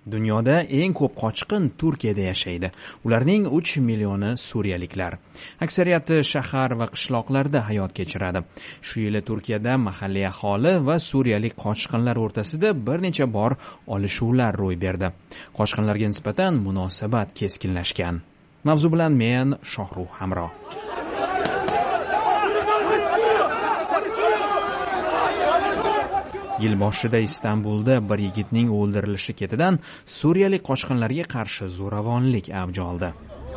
Dunyoda eng ko'p qochqin Turkiyada yashaydi. Ularning 3 millioni suriyaliklar. Aksariyati shahar va qishloqlarda hayot kechiradi. Shu yili Turkiyada mahalliy aholi va suriyalik qochqinlar o'rtasida bir necha bor olishuvlar ro'y berdi. Qochqinlarga nisbatan munosabat keskinlashgan. Mavzu bilan men Shohruh Hamro. Yil boshida Istanbulda bir yigitning o'ldirilishi ketidan suriyalik qochqinlarga qarshi zo'ravonlik avj oldi.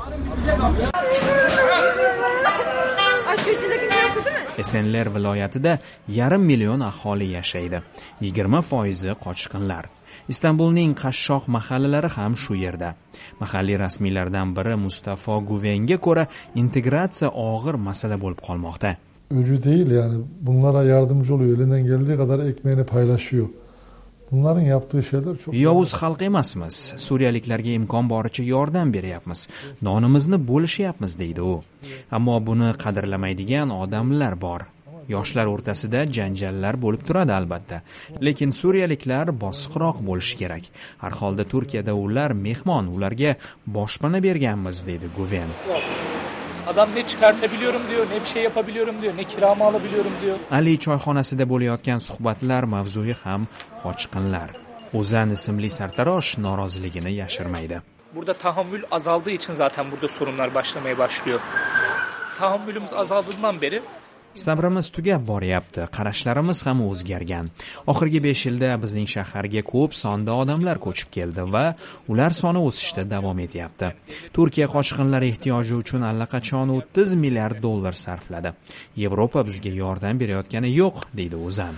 Esenler viloyatida 1,5 million aholi yashaydi. 20% qochqinlar. Istanbulning qashshoq mahallalari ham shu yerda. Mahalliy rasmiylardan biri Mustafa Guvenga ko'ra, integratsiya og'ir masala bo'lib qolmoqda. Öcü değil yani bunlara yardımcı oluyor. Elinden geldiği kadar ekmeğini paylaşıyor. Bunların yaptığı şeyler çok... Yovuz xalq emasmiz. Suriyaliklarga imkon boricha yordam beryapmiz. Nonimizni bo'lishyapmiz deydi u. Ammo buni qadrlamaydigan odamlar bor. Yoshlar o'rtasida janjallar bo'lib turadi albatta. Lekin suriyaliklar bosiqroq bo'lishi kerak. Har holda Turkiyada ular mehmon, ularga boshpana berganmiz deydi Guven. Adam ne çıkartabiliyorum diyor, ne bir şey yapabiliyorum diyor, ne kiramı alabiliyorum diyor. Ali choyxonasida bo'layotgan suhbatlar mavzuyi ham qochqinlar. O'zan ismli sartarosh noroziligini yashirmaydi. Burada tahammül azaldığı için zaten burada sorunlar başlamaya başlıyor. Tahammülümüz azaldığından beri Sabrimiz tugab boryapti, qarashlarimiz ham o'zgargan. Oxirgi 5 yilda bizning shaharga ko'p sonda odamlar ko'chib keldi va ular soni o'sishda davom etyapti. Turkiya qochqinlar ehtiyoji uchun allaqachon 30 milliard dollar sarfladi. Yevropa bizga yordam berayotgani yo'q, deydi O'zan.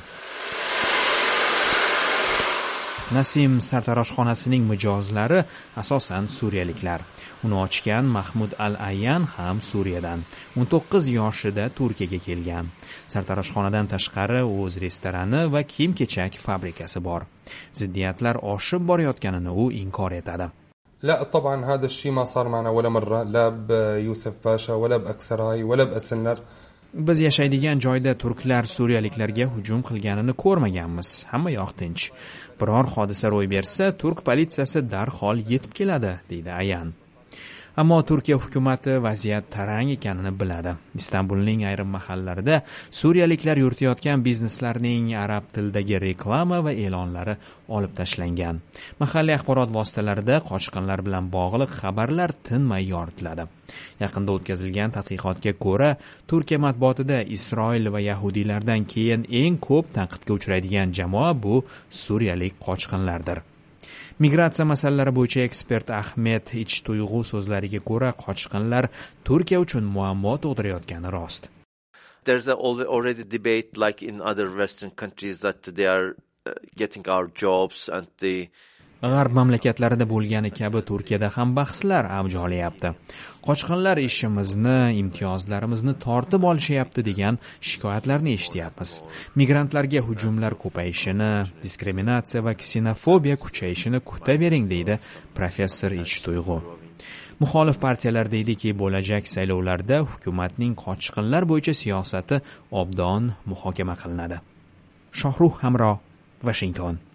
Nasim sartaroshxonasining mijozlari asosan suriyaliklar. Uni ochgan Mahmud Al-Ayyan ham Suriyadan. 19 yoshida Turkiyaga kelgan. Sartaroshxonadan tashqari o'z restorani va kiyim-kechak fabrikasi bor. Ziddiyatlar oshib borayotganini u inkor etadi. لا طبعا هذا الشيء ما صار معنا ولا مرة لا بيوسف باشا ولا بأكسراي ولا بأسنر. Biz yashaydigan joyda turklar suriyaliklarga hujum qilganini ko'rmaganmiz. Hamma yoq tinch. Biror hodisa ro'y bersa, turk politsiyasi darhol yetib keladi, deydi Ayan. Ammo Turkiya hukumati vaziyat tarang ekanini biladi. Istanbulning ayrim mahallalarida suriyaliklar yuritayotgan bizneslarning arab tilidagi reklama va e'lonlari olib tashlangan. Mahalliy axborot vositalarida qochqinlar bilan bog'liq xabarlar tinmay yoritiladi. Yaqinda o'tkazilgan tadqiqotga ko'ra, Turkiya matbuotida Isroil va yahudiylardan keyin eng ko'p tanqidga uchraydigan jamoa bu suriyalik qochqinlardir. Migratsiya masalalari bo'yicha ekspert Ahmet Ichtuyg'u so'zlariga ko'ra, qochqinlar Turkiya uchun muammo tug'dirayotgani rost. There's already debate like in other western countries that they are getting our jobs and the G'arb mamlakatlarida bo'lgani kabi Turkiyada ham bahslar avj olyapti. Qochqinlar ishimizni, imtiyozlarimizni tortib olishyapti degan shikoyatlarni eshityapmiz. Migrantlarga hujumlar ko'payishini, diskriminatsiya va ksenofobiya kuchayishini kutavering, deydi professor Ichtuyg'u. Muxolif partiyalar deydiki, bo'lajak saylovlarda hukumatning qochqinlar bo'yicha siyosati obdon muhokama qilinadi. Shohruh Hamro, Washington.